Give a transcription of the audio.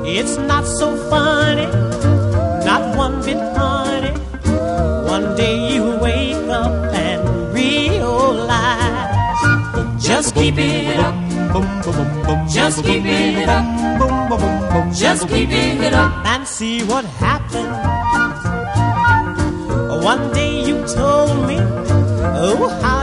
It's not so funny, not one bit funny. One day you wake up and realize, just keep it up, just keep it up, just keep it up, and see what happens. One day you told me, oh, how